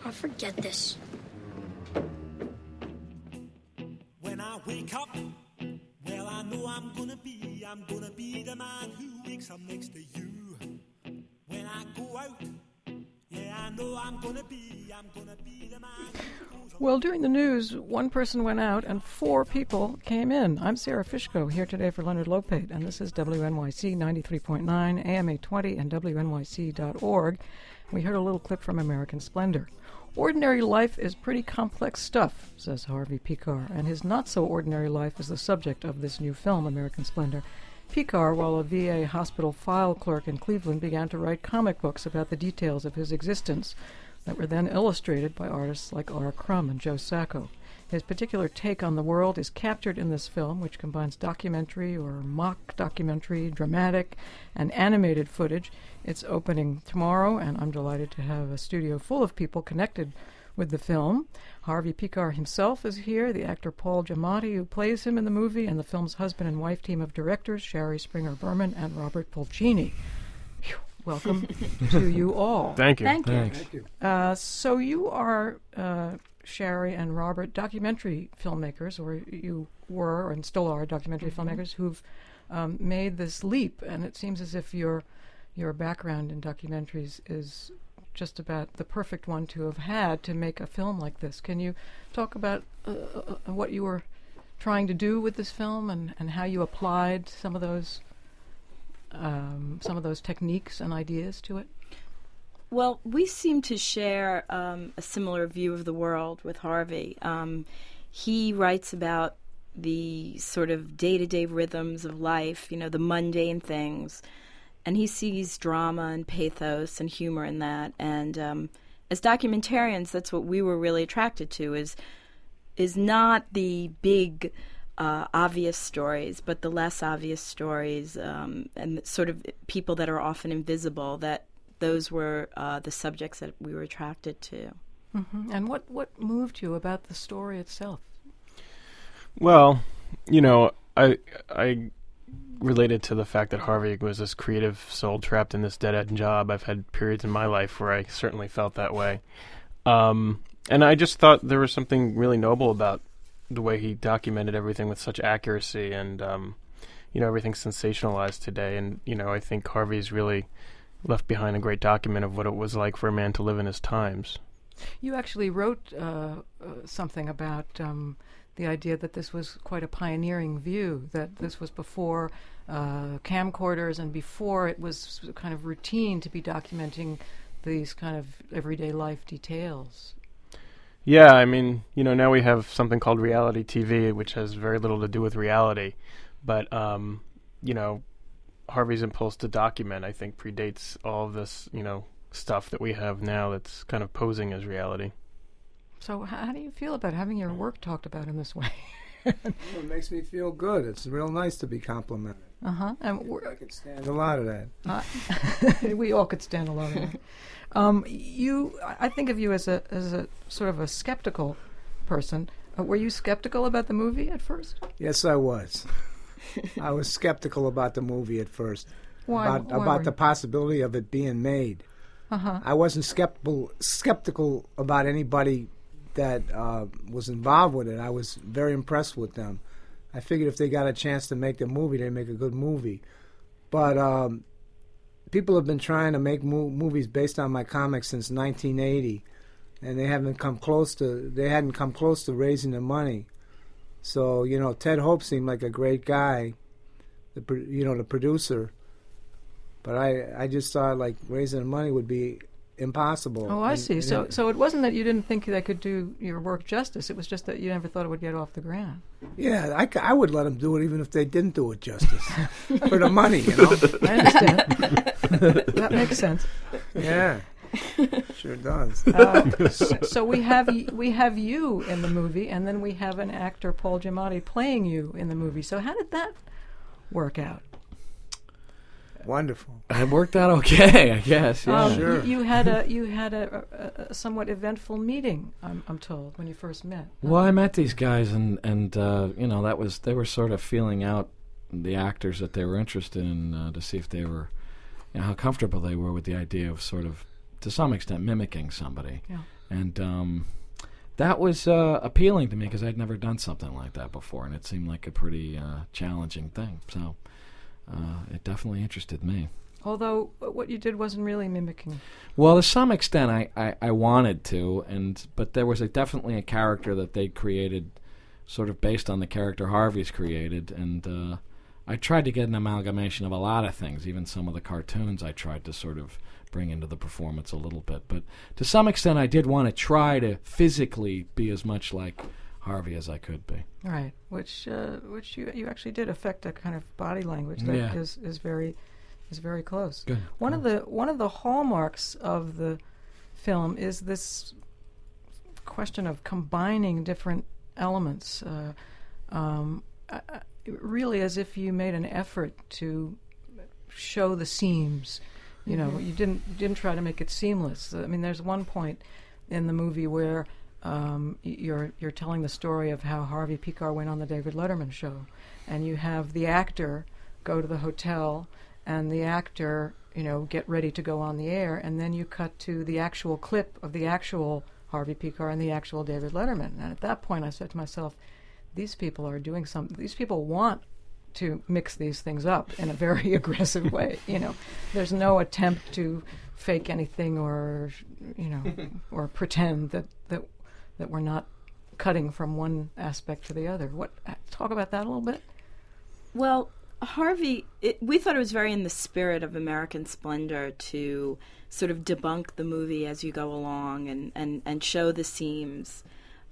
Oh, forget this. When I wake up, well, I know I'm gonna be the man who wakes up next to you. When I go out, yeah, I know I'm gonna be the man who goes out. Well, during the news, one person went out and 4 people came in. I'm Sarah Fishko, here today for Leonard Lopate, and this is WNYC 93.9, AM 820, and WNYC.org. We heard a little clip from American Splendor. Ordinary life is pretty complex stuff, says Harvey Pekar, and his not-so-ordinary life is the subject of this new film, American Splendor. Pekar, while a VA hospital file clerk in Cleveland, began to write comic books about the details of his existence that were then illustrated by artists like R. Crumb and Joe Sacco. His particular take on the world is captured in this film, which combines documentary or mock documentary, dramatic, and animated footage. It's opening tomorrow, and I'm delighted to have a studio full of people connected with the film. Harvey Pekar himself is here, the actor Paul Giamatti, who plays him in the movie, and the film's husband and wife team of directors, Shari Springer Berman and Robert Pulcini. Whew, welcome to you all. Thank you. Thanks. So you are, Shari and Robert, documentary filmmakers, or you were and still are documentary filmmakers who've made this leap, and it seems as if your background in documentaries is just about the perfect one to have had to make a film like this. Can you talk about what you were trying to do with this film and how you applied some of those techniques and ideas to it? Well, we seem to share a similar view of the world with Harvey. He writes about the sort of day-to-day rhythms of life, the mundane things, and he sees drama and pathos and humor in that. And as documentarians, that's what we were really attracted to, is not the big, obvious stories, but the less obvious stories, and sort of people that are often invisible, that those were the subjects that we were attracted to. Mm-hmm. And what moved you about the story itself? Well, I related to the fact that Harvey was this creative soul trapped in this dead-end job. I've had periods in my life where I certainly felt that way. And I just thought there was something really noble about the way he documented everything with such accuracy, and, everything's sensationalized today. And, I think Harvey's really left behind a great document of what it was like for a man to live in his times. You actually wrote something about the idea that this was quite a pioneering view, that this was before camcorders and before it was kind of routine to be documenting these kind of everyday life details. Yeah, I mean, now we have something called reality TV, which has very little to do with reality. But, Harvey's impulse to document, I think, predates all of this, stuff that we have now that's kind of posing as reality. So how do you feel about having your work talked about in this way? It makes me feel good. It's real nice to be complimented. Uh-huh. And I could stand a lot of that. We all could stand a lot of that. I think of you as a sort of a skeptical person. Were you skeptical about the movie at first? Yes, I was. I was skeptical about the movie at first. Why? About the possibility of it being made. Uh-huh. I wasn't skeptical about anybody that was involved with it. I was very impressed with them. I figured if they got a chance to make the movie, they'd make a good movie. But people have been trying to make movies based on my comics since 1980, and they hadn't come close to raising the money. So, Ted Hope seemed like a great guy, the producer. But I just thought, like, raising the money would be impossible. Oh, I see. So it wasn't that you didn't think they could do your work justice. It was just that you never thought it would get off the ground. Yeah, I would let them do it even if they didn't do it justice. For the money, I understand. That makes sense. Yeah, sure does. So we have you in the movie, and then we have an actor, Paul Giamatti, playing you in the movie. So how did that work out? Wonderful. It worked out okay, I guess. Yeah. Sure. You had a somewhat eventful meeting, I'm told, when you first met. Well, I met these guys, and they were sort of feeling out the actors that they were interested in to see if they were, how comfortable they were with the idea of sort of, to some extent, mimicking somebody. Yeah. And that was appealing to me because I'd never done something like that before, and it seemed like a pretty challenging thing. So it definitely interested me. Although what you did wasn't really mimicking. Well, to some extent, I wanted to, but there was definitely a character that they created, sort of based on the character Harvey's created, and I tried to get an amalgamation of a lot of things. Even some of the cartoons I tried to sort of bring into the performance a little bit. But to some extent, I did want to try to physically be as much like Harvey as I could be. Right, which you actually did affect a kind of body language that is very close. Good. One of the hallmarks of the film is this question of combining different elements, really as if you made an effort to show the seams. You know, you didn't try to make it seamless. I mean, there's one point in the movie where you're telling the story of how Harvey Pekar went on the David Letterman show, and you have the actor go to the hotel, and the actor, get ready to go on the air, and then you cut to the actual clip of the actual Harvey Pekar and the actual David Letterman. And at that point, I said to myself, these people are doing something. These people want to mix these things up in a very aggressive way. There's no attempt to fake anything or or pretend that we're not cutting from one aspect to the other. Talk about that a little bit. Well, Harvey, we thought it was very in the spirit of American Splendor to sort of debunk the movie as you go along and show the seams.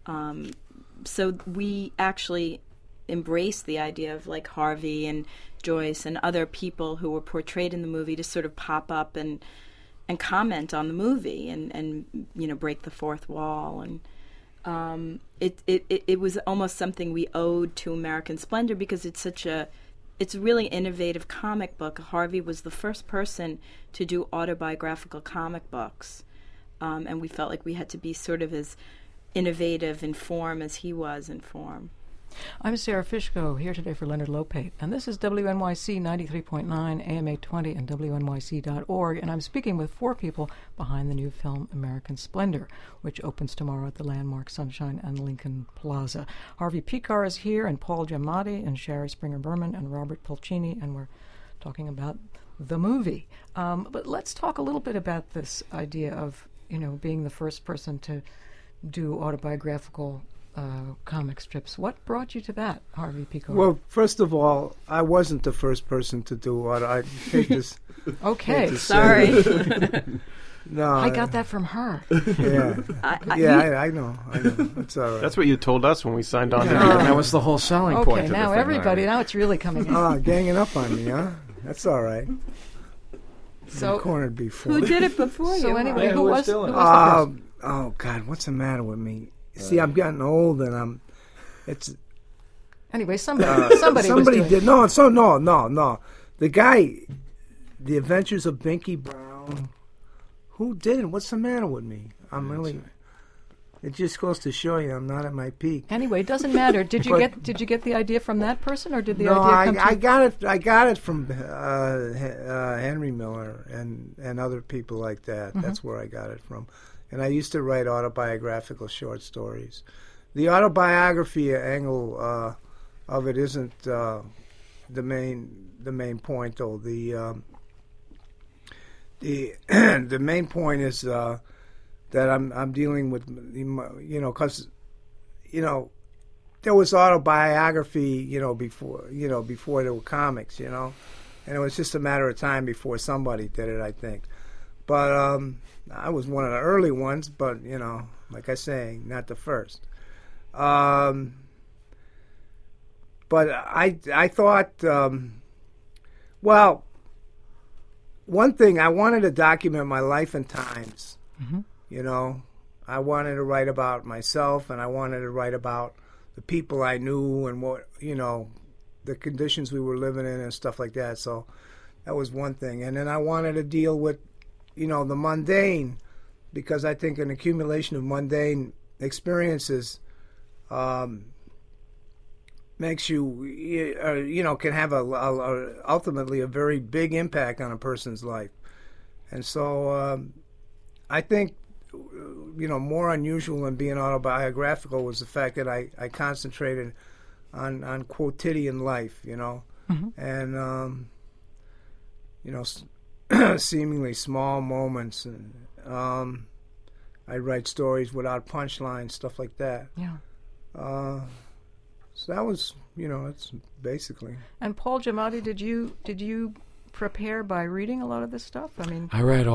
So we actually embraced the idea of like Harvey and Joyce and other people who were portrayed in the movie to sort of pop up and comment on the movie and break the fourth wall. And it was almost something we owed to American Splendor because it's a really innovative comic book. Harvey was the first person to do autobiographical comic books, and we felt like we had to be sort of as innovative in form as he was in form. I'm Sarah Fishko, here today for Leonard Lopate, and this is WNYC 93.9, AM 820, and WNYC.org, and I'm speaking with four people behind the new film American Splendor, which opens tomorrow at the landmark Sunshine and Lincoln Plaza. Harvey Pekar is here, and Paul Giamatti, and Shari Springer-Berman, and Robert Pulcini, and we're talking about the movie. But let's talk a little bit about this idea of, being the first person to do autobiographical comic strips. What brought you to that, Harvey Pekar? Well, first of all, I wasn't the first person to do it. I hate this. Okay, sorry. No, I got that from her. Yeah, I know. That's all right. That's what you told us when we signed on. That was the whole selling point. Okay, now everybody, now it's really coming in. Ganging up on me, huh? That's all right. So, cornered before. Who did it before you? So anyway, who was the first? Oh God, what's the matter with me? See, I'm getting old, and Anyway, somebody did. No. The guy, The Adventures of Binky Brown. Who did it? What's the matter with me? I'm really. It just goes to show you I'm not at my peak. Anyway, it doesn't matter. Did you get the idea from that person, or did the idea come I got it from Henry Miller and other people like that. Mm-hmm. That's where I got it from. And I used to write autobiographical short stories. The autobiography angle of it isn't the main point, though. The main point is that I'm dealing with, because there was autobiography, before there were comics, and it was just a matter of time before somebody did it, I think. But I was one of the early ones, but, like I say, not the first. But I thought, one thing, I wanted to document my life and times. Mm-hmm. I wanted to write about myself, and I wanted to write about the people I knew and what, the conditions we were living in and stuff like that. So that was one thing. And then I wanted to deal with, the mundane, because I think an accumulation of mundane experiences makes you, can have ultimately a very big impact on a person's life. And so I think more unusual than being autobiographical was the fact that I concentrated on quotidian life, and seemingly small moments. And I write stories without punchlines, stuff like that. Yeah. So that was, it's basically. And Paul Giamatti, did you prepare by reading a lot of this stuff? I mean, I read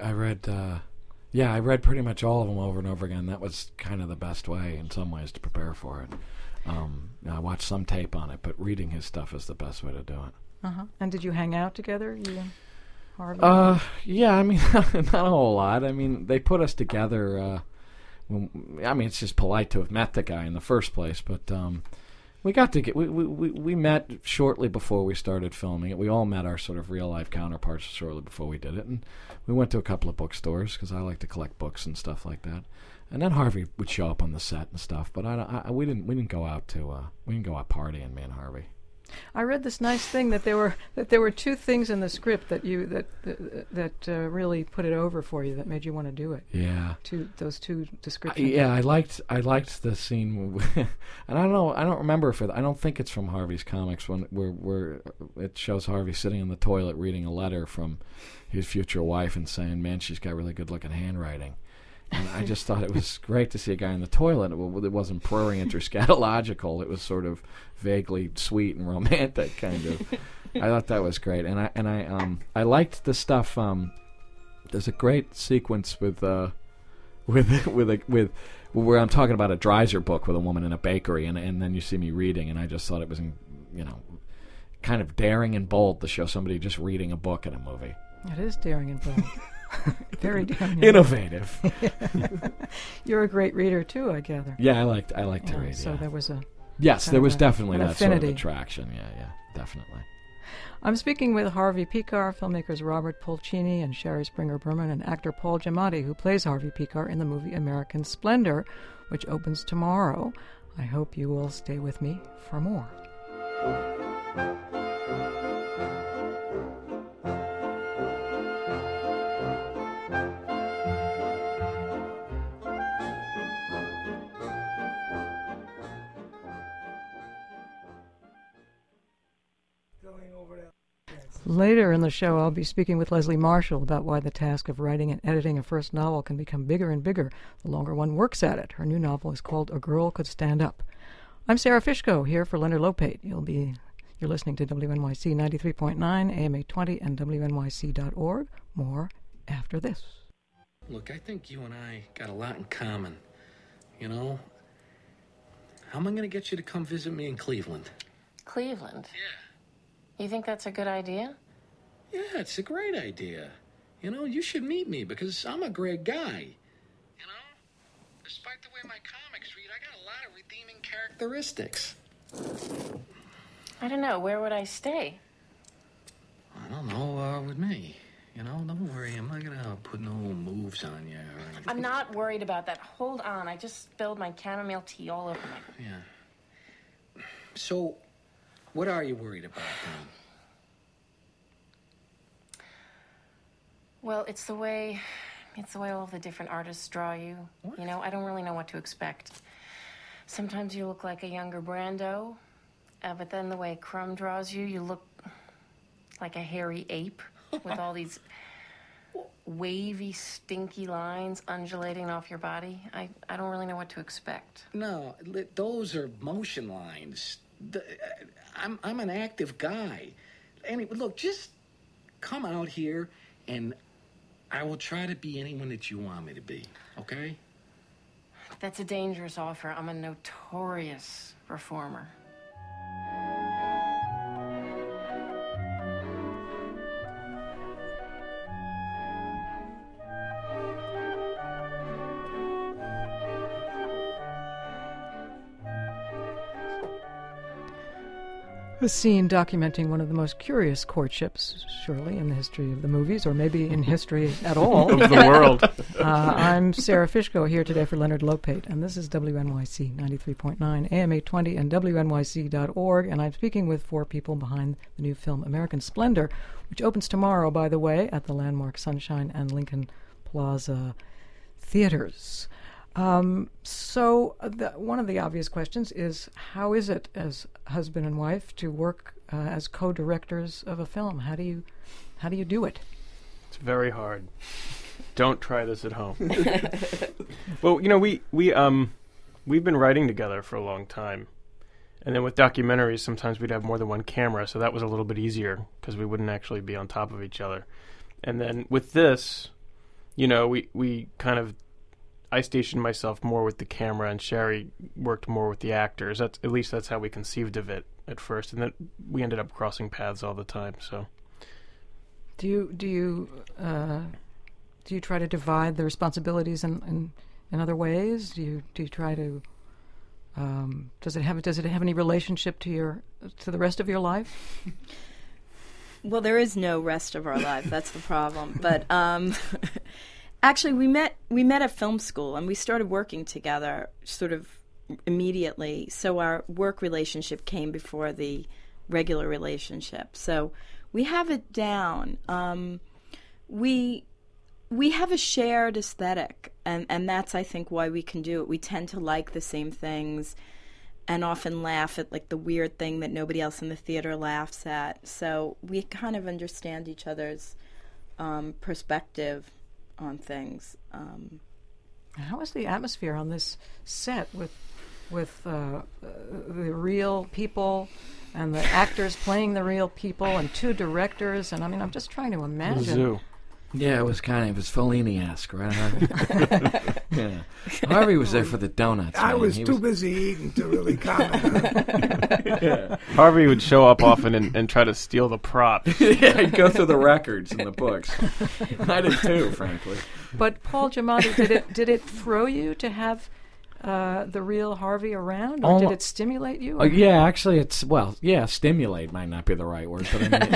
I read pretty much all of them over and over again. That was kind of the best way, in some ways, to prepare for it. I watched some tape on it, but reading his stuff is the best way to do it. Uh-huh. And did you hang out together, you and Harvey? Yeah, I mean, not a whole lot. I mean, they put us together. It's just polite to have met the guy in the first place, but we met shortly before we started filming it. We all met our sort of real life counterparts shortly before we did it, and we went to a couple of bookstores because I like to collect books and stuff like that. And then Harvey would show up on the set and stuff, but we didn't go out partying, me and Harvey. I read this nice thing that there were two things in the script that really put it over for you, that made you want to do it. Yeah. Those two descriptions. I liked the scene, and I don't remember I don't think it's from Harvey's comics where it shows Harvey sitting in the toilet reading a letter from his future wife and saying, "Man, she's got really good looking handwriting." And I just thought it was great to see a guy in the toilet. It wasn't prurient or scatological. It was sort of vaguely sweet and romantic, kind of. I thought that was great, and I liked the stuff. There's a great sequence with where I'm talking about a Dreiser book with a woman in a bakery, and then you see me reading, and I just thought it was, kind of daring and bold to show somebody just reading a book in a movie. It is daring and bold. Very daring. Innovative. You're a great reader too, I gather. Yeah, I like to read. So there was there was definitely that affinity. sort of attraction. Yeah, definitely. I'm speaking with Harvey Pekar, filmmakers Robert Pulcini and Sherry Springer Berman, and actor Paul Giamatti, who plays Harvey Pekar in the movie American Splendor, which opens tomorrow. I hope you will stay with me for more. Later in the show, I'll be speaking with Leslie Marshall about why the task of writing and editing a first novel can become bigger and bigger the longer one works at it. Her new novel is called A Girl Could Stand Up. I'm Sarah Fishko, here for Leonard Lopate. You're listening to WNYC 93.9, AM 820, and WNYC.org. More after this. Look, I think you and I got a lot in common. How am I going to get you to come visit me in Cleveland? Cleveland? Yeah. You think that's a good idea? Yeah, it's a great idea. You should meet me because I'm a great guy. Despite the way my comics read, I got a lot of redeeming characteristics. I don't know. Where would I stay? I don't know, with me. Don't worry. I'm not going to put no moves on you or anything. I'm not worried about that. Hold on. I just spilled my chamomile tea all over my... Yeah. So, what are you worried about, then? Well, it's the way all of the different artists draw you. What? I don't really know what to expect. Sometimes you look like a younger Brando, but then the way Crumb draws you, you look like a hairy ape with all these wavy, stinky lines undulating off your body. I don't really know what to expect. No, those are motion lines. I'm an active guy. Anyway, look, just come out here and I will try to be anyone that you want me to be, okay? That's a dangerous offer. I'm a notorious performer. A scene documenting one of the most curious courtships, surely, in the history of the movies, or maybe in history at all. Of the world. I'm Sarah Fishko, here today for Leonard Lopate, and this is WNYC 93.9, AM 820, and WNYC.org, and I'm speaking with four people behind the new film American Splendor, which opens tomorrow, by the way, at the landmark Sunshine and Lincoln Plaza theaters. One of the obvious questions is, how is it as husband and wife to work as co-directors of a film? How do you do it? It's very hard. Don't try this at home. Well, we've been writing together for a long time. And then with documentaries, sometimes we'd have more than one camera, so that was a little bit easier because we wouldn't actually be on top of each other. And then with this, we kind of, I stationed myself more with the camera, and Sherry worked more with the actors. At least that's how we conceived of it at first, and then we ended up crossing paths all the time. So, do you try to divide the responsibilities in other ways? Do you try to does it have any relationship to the rest of your life? Well, there is no rest of our life. That's the problem. But actually, we met at film school, and we started working together sort of immediately. So our work relationship came before the regular relationship. So we have it down. We have a shared aesthetic, and that's, I think, why we can do it. We tend to like the same things and often laugh at, like, the weird thing that nobody else in the theater laughs at. So we kind of understand each other's perspective on things. How is the atmosphere on this set with the real people and the actors playing the real people and two directors? And, I mean, I'm just trying to imagine. Zoo. Yeah, it was Fellini-esque, right, Harvey? Yeah. Harvey was there for the donuts. I was too busy eating to really comment. Yeah. Harvey would show up often and try to steal the props. Yeah, he'd go through the records and the books. I did too, frankly. But Paul Giamatti, did it throw you to have the real Harvey around, or did it stimulate you? Yeah, actually, stimulate might not be the right word, but I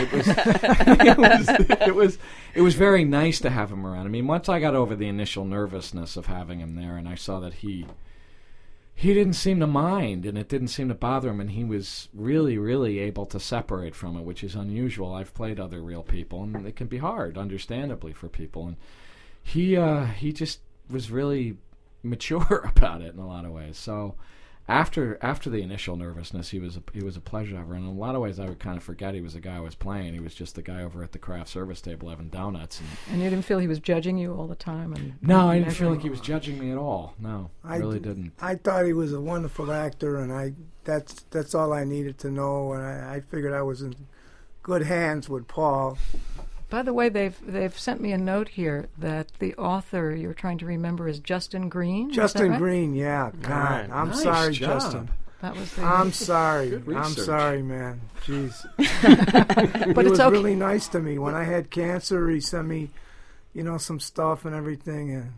mean, it was very nice to have him around. I mean, once I got over the initial nervousness of having him there, and I saw that he didn't seem to mind, and it didn't seem to bother him, and he was really, really able to separate from it, which is unusual. I've played other real people, and it can be hard, understandably, for people, and he just was really mature about it in a lot of ways. So after the initial nervousness, he was a pleasure to have around. In a lot of ways, I would kind of forget he was the guy I was playing. He was just the guy over at the craft service table having donuts. And you didn't feel he was judging you all the time? No, I didn't feel like he was judging me at all. No, I really didn't. I thought he was a wonderful actor, and that's all I needed to know. And I figured I was in good hands with Paul. By the way, they've sent me a note here that the author you're trying to remember is Justin Green. Justin Green, yeah. God, I'm nice sorry, job. Justin. That was I'm sorry. Good I'm research. sorry, man. Jeez. But he it's was okay. really nice to me. When I had cancer, he sent me, some stuff and everything. And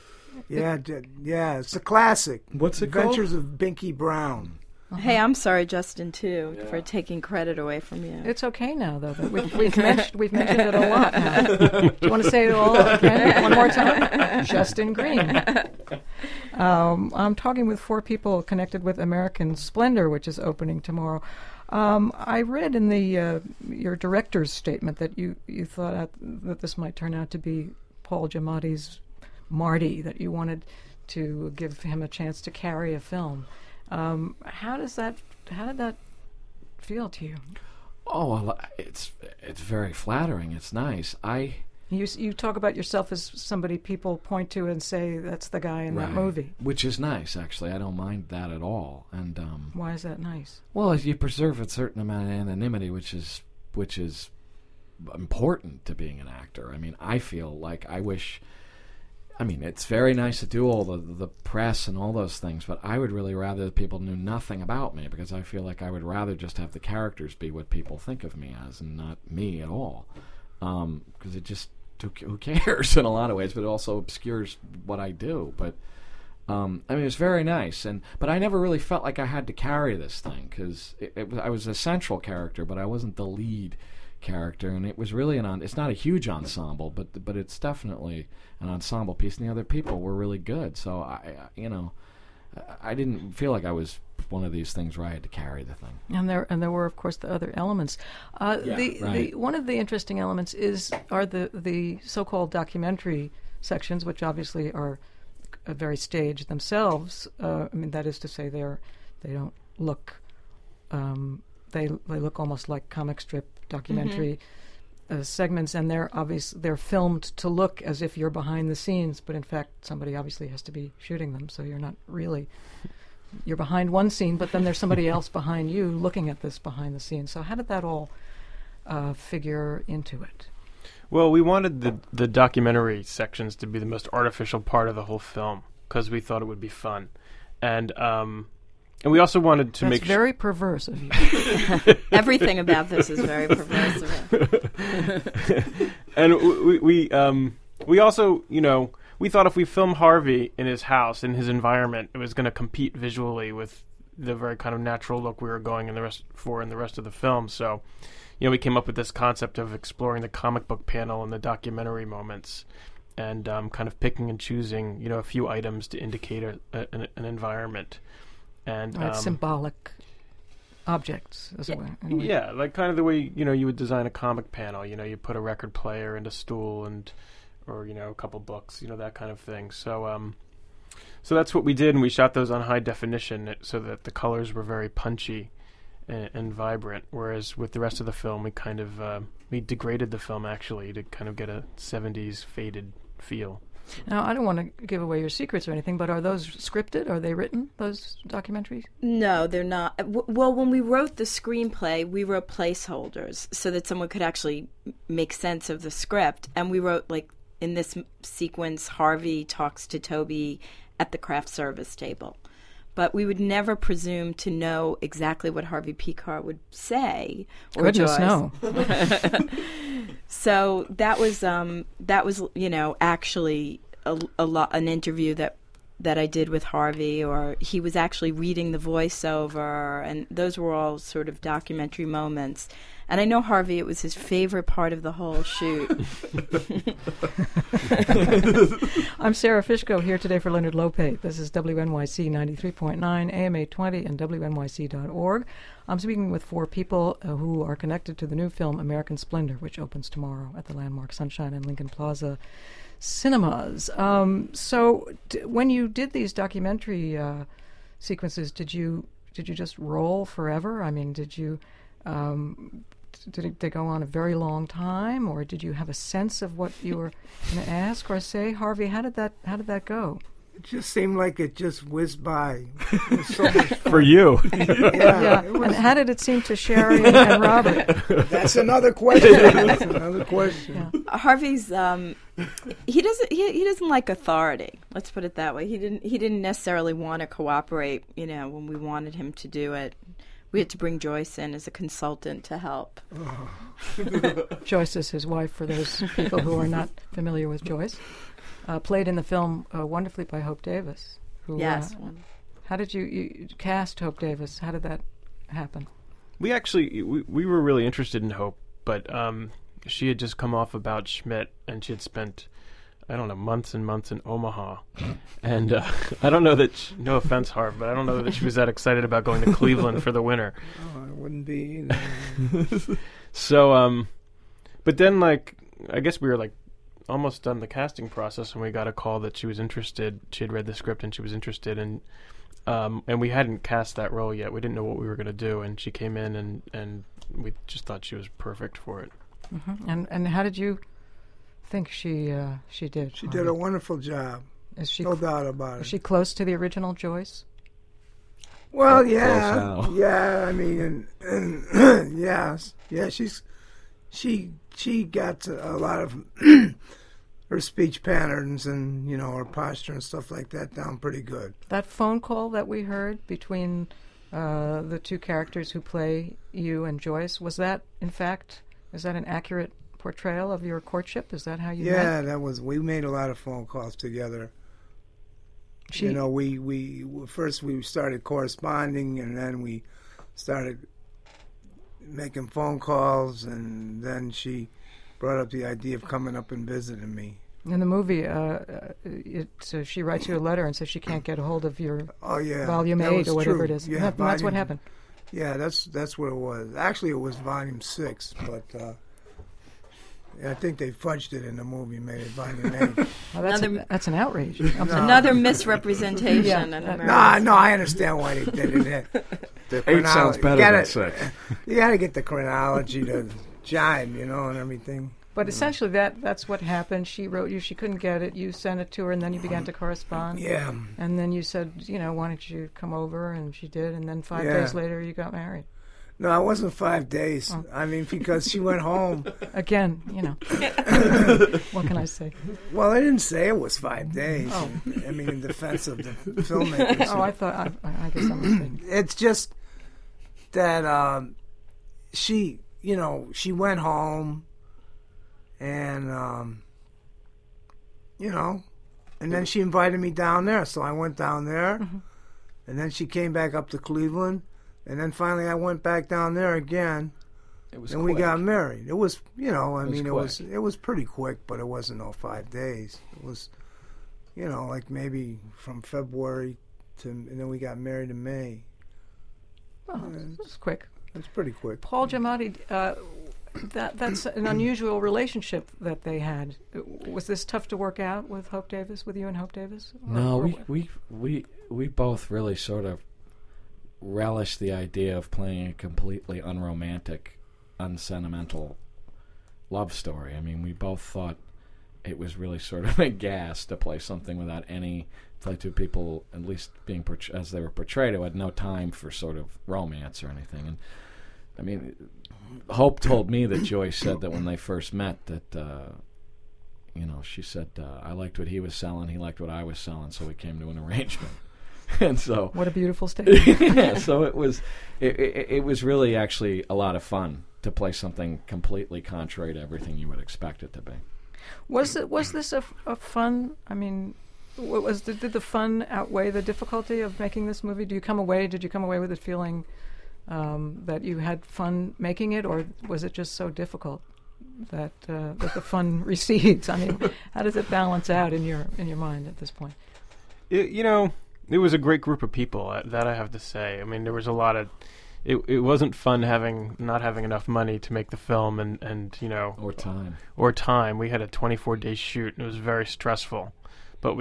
it's a classic. What's it Adventures of Binky Brown. Hey, I'm sorry, Justin, too, for taking credit away from you. It's okay now, though. That we've mentioned it a lot now. Do you want to say it all again one more time? Justin Green. I'm talking with four people connected with American Splendor, which is opening tomorrow. I read in the your director's statement that you thought that this might turn out to be Paul Giamatti's Marty, that you wanted to give him a chance to carry a film. How did that feel to you? Oh, well, it's very flattering. It's nice. You talk about yourself as somebody people point to and say that's the guy in that movie, which is nice. Actually, I don't mind that at all. And why is that nice? Well, you preserve a certain amount of anonymity, which is important to being an actor. I mean, I feel like it's very nice to do all the press and all those things, but I would really rather that people knew nothing about me, because I feel like I would rather just have the characters be what people think of me as and not me at all. Because it just, who cares in a lot of ways, but it also obscures what I do. But, it was very nice. But I never really felt like I had to carry this thing, because I was a central character, but I wasn't the lead character, and it was really it's not a huge ensemble, but it's definitely an ensemble piece, and the other people were really good. So I didn't feel like I was one of these things where I had to carry the thing. And there were, of course, the other elements. One of the interesting elements are the so-called documentary sections, which obviously are look very staged themselves. I mean, that is to say, they don't look. They look almost like comic strip documentary segments, and they're filmed to look as if you're behind the scenes, but in fact, somebody obviously has to be shooting them. So you're not really. You're behind one scene, but then there's somebody else behind you looking at this behind the scenes. So how did that all figure into it? Well, we wanted the documentary sections to be the most artificial part of the whole film because we thought it would be fun, and we also wanted to make. That's very perverse of you. Everything about this is very perverse of it. And we also, we thought if we filmed Harvey in his house, in his environment, it was going to compete visually with the very kind of natural look we were going in the rest of the film. So, we came up with this concept of exploring the comic book panel and the documentary moments, and kind of picking and choosing, a few items to indicate an environment, and symbolic objects as well. Anyway. Yeah, like kind of the way you would design a comic panel. You put a record player and a stool or a couple books, that kind of thing. So so that's what we did, and we shot those on high definition so that the colors were very punchy and vibrant. Whereas with the rest of the film, we kind of we degraded the film actually to kind of get a 70s faded feel. Now, I don't want to give away your secrets or anything, but are those scripted? Are they written, those documentaries? No, they're not. Well, when we wrote the screenplay, we wrote placeholders so that someone could actually make sense of the script. And we wrote, like, in this sequence, Harvey talks to Toby at the craft service table. But we would never presume to know exactly what Harvey Pekar would say. Or Goodness, Joyce. no. So that was actually an interview that I did with Harvey, or he was actually reading the voiceover, and those were all sort of documentary moments. And I know Harvey, it was his favorite part of the whole shoot. I'm Sarah Fishko here today for Leonard Lopate. This is WNYC 93.9, AM 820, and WNYC.org. I'm speaking with four people who are connected to the new film American Splendor, which opens tomorrow at the Landmark Sunshine and Lincoln Plaza cinemas. So when you did these documentary sequences, did you just roll forever? I mean, did they go on a very long time, or did you have a sense of what you were going to ask or say? Harvey, how did that go? It just seemed like it just whizzed by. It was so much fun. For you. Yeah. And how did it seem to Sherry and Robert? That's another question. Yeah. Harvey's he doesn't like authority. Let's put it that way. He didn't necessarily want to cooperate. When we wanted him to do it, we had to bring Joyce in as a consultant to help. Oh. Joyce is his wife, for those people who are not familiar with Joyce. Played in the film wonderfully by Hope Davis. Yes. How did you cast Hope Davis? How did that happen? We actually we were really interested in Hope, but she had just come off About Schmidt, and she had spent, I don't know, months and months in Omaha. And I don't know that, no offense, Harv, but I don't know that she was that excited about going to Cleveland for the winter. Oh, I wouldn't be either. So, but then, I guess we were, almost done the casting process, and we got a call that she was interested. She had read the script, and she was interested, and we hadn't cast that role yet. We didn't know what we were going to do, and she came in, and we just thought she was perfect for it. Mm-hmm. And how did you think she did? She did a wonderful job. No doubt about it. Is she close to the original Joyce? Well, yeah. I mean, and yes. Yeah, she got a lot of her speech patterns and, her posture and stuff like that down pretty good. That phone call that we heard between the two characters who play you and Joyce, is that an accurate portrayal of your courtship? Is that how you met? Yeah, that was. We made a lot of phone calls together. We first we started corresponding, and then we started making phone calls, and then she brought up the idea of coming up and visiting me. In the movie, she writes you a letter and says she can't get a hold of your volume 8 or whatever it is. Yeah, that's what happened. Yeah, that's what it was. Actually, it was volume 6, but I think they fudged it in the movie, made it finally made. Well, that's an outrage. Another misrepresentation in America. No, I understand why they did it. The 8 sounds better than 6. You got to get the chronology to jive, and everything. But essentially, that's what happened. She wrote you. She couldn't get it. You sent it to her, and then you began to correspond. Yeah. And then you said, why don't you come over? And she did. And then 5 Yeah. days later, you got married. No, it wasn't 5 days. Oh. I mean, because she went home. Again, what can I say? Well, I didn't say it was 5 days. Oh. I mean, in defense of the filmmakers. Oh, I thought. I guess I'm mistaken. It's just that she went home, and and then she invited me down there, so I went down there, and then she came back up to Cleveland, and then finally I went back down there again, It was and quick. we got married. It was, it quick. was pretty quick, but it wasn't all 5 days. It was, like maybe from February and then we got married in May. Oh, it's quick. It's pretty quick. Paul Giamatti, that's an unusual relationship that they had. Was this tough to work out with you and Hope Davis? No, we both really sort of relished the idea of playing a completely unromantic, unsentimental love story. I mean, we both thought it was really sort of a gas to play something without play two people, at least being as they were portrayed, who had no time for sort of romance or anything. And I mean, Hope told me that Joyce said that when they first met that, she said, I liked what he was selling, he liked what I was selling, so we came to an arrangement. And so, what a beautiful statement. Yeah, so it was really actually a lot of fun to play something completely contrary to everything you would expect it to be. Was this a fun? I mean, did the fun outweigh the difficulty of making this movie? Did you come away with it feeling that you had fun making it, or was it just so difficult that the fun recedes? I mean, how does it balance out in your mind at this point? It was a great group of people, that I have to say. I mean, there was a lot of... It wasn't fun not having enough money to make the film and or time. We had a 24-day shoot, and it was very stressful. But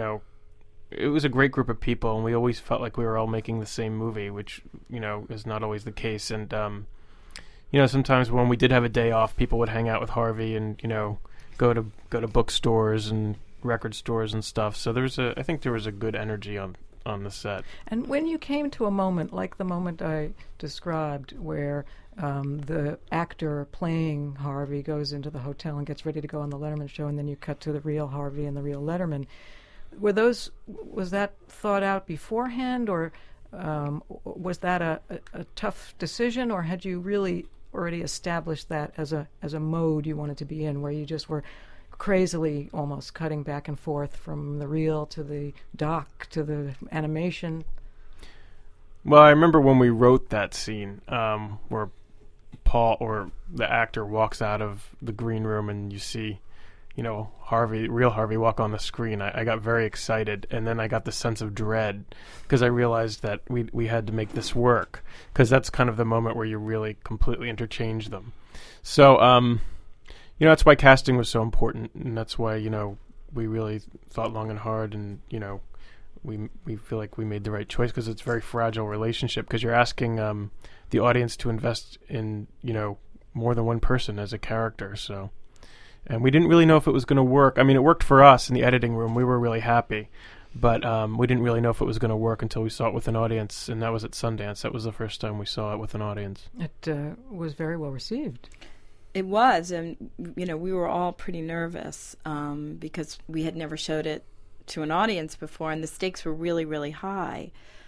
it was a great group of people, and we always felt like we were all making the same movie, which, is not always the case. And, sometimes when we did have a day off, people would hang out with Harvey and, go to bookstores and record stores and stuff. So I think there was a good energy on the set. And when you came to a moment like the moment I described, where the actor playing Harvey goes into the hotel and gets ready to go on the Letterman show, and then you cut to the real Harvey and the real Letterman, was that thought out beforehand, or was that a tough decision, or had you really already established that as a mode you wanted to be in, where you just were crazily almost cutting back and forth from the reel to the doc to the animation? Well, I remember when we wrote that scene where Paul, or the actor, walks out of the green room and you see, Harvey, real Harvey, walk on the screen. I got very excited, and then I got the sense of dread because I realized that we had to make this work, because that's kind of the moment where you really completely interchange them. So, that's why casting was so important, and that's why, we really thought long and hard, and, we feel like we made the right choice, because it's a very fragile relationship, because you're asking the audience to invest in, more than one person as a character, so... And we didn't really know if it was going to work. I mean, it worked for us in the editing room. We were really happy, but we didn't really know if it was going to work until we saw it with an audience, and that was at Sundance. That was the first time we saw it with an audience. It was very well received. It was, and we were all pretty nervous because we had never showed it to an audience before, and the stakes were really, really high.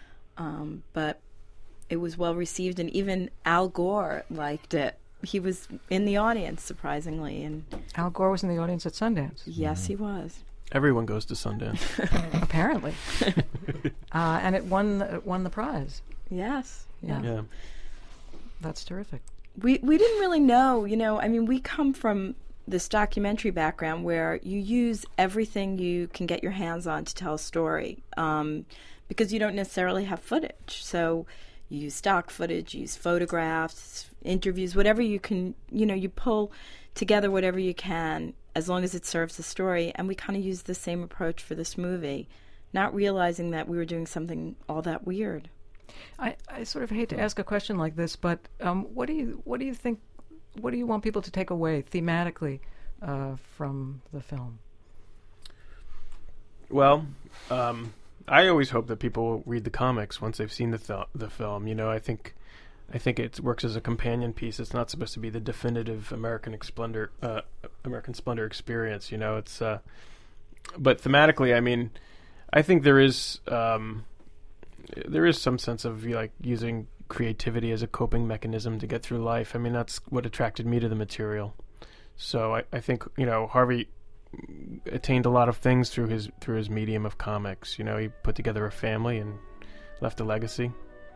But it was well received, and even Al Gore liked it. He was in the audience, surprisingly, and Al Gore was in the audience at Sundance. Yes, he was. Everyone goes to Sundance, apparently, and it won the prize. Yes, yeah. That's terrific. We didn't really know, I mean, we come from this documentary background where you use everything you can get your hands on to tell a story, because you don't necessarily have footage. So you use stock footage, you use photographs, interviews, whatever you can, you pull together whatever you can, as long as it serves the story. And we kind of used the same approach for this movie, not realizing that we were doing something all that weird. I sort of hate to ask a question like this, but what do you think? What do you want people to take away thematically from the film? Well, I always hope that people will read the comics once they've seen the film. You know, I think it works as a companion piece. It's not supposed to be the definitive American Splendor experience. You know, it's but thematically, I mean, I think there is some sense of like using creativity as a coping mechanism to get through life. I mean, that's what attracted me to the material. So I think, you know, Harvey attained a lot of things through his medium of comics. You know, he put together a family and left a legacy.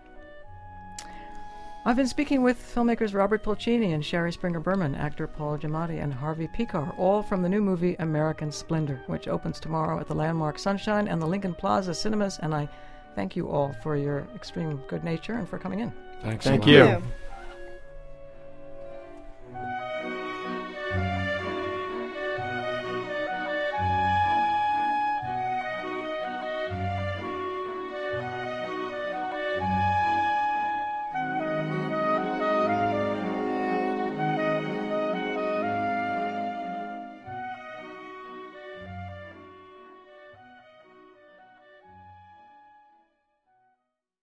I've been speaking with filmmakers Robert Pulcini and Sherry Springer Berman, actor Paul Giamatti, and Harvey Pekar, all from the new movie American Splendor, which opens tomorrow at the Landmark Sunshine and the Lincoln Plaza Cinemas. And I thank you all for your extreme good nature and for coming in. Thanks. Thank a lot. you. Thank you.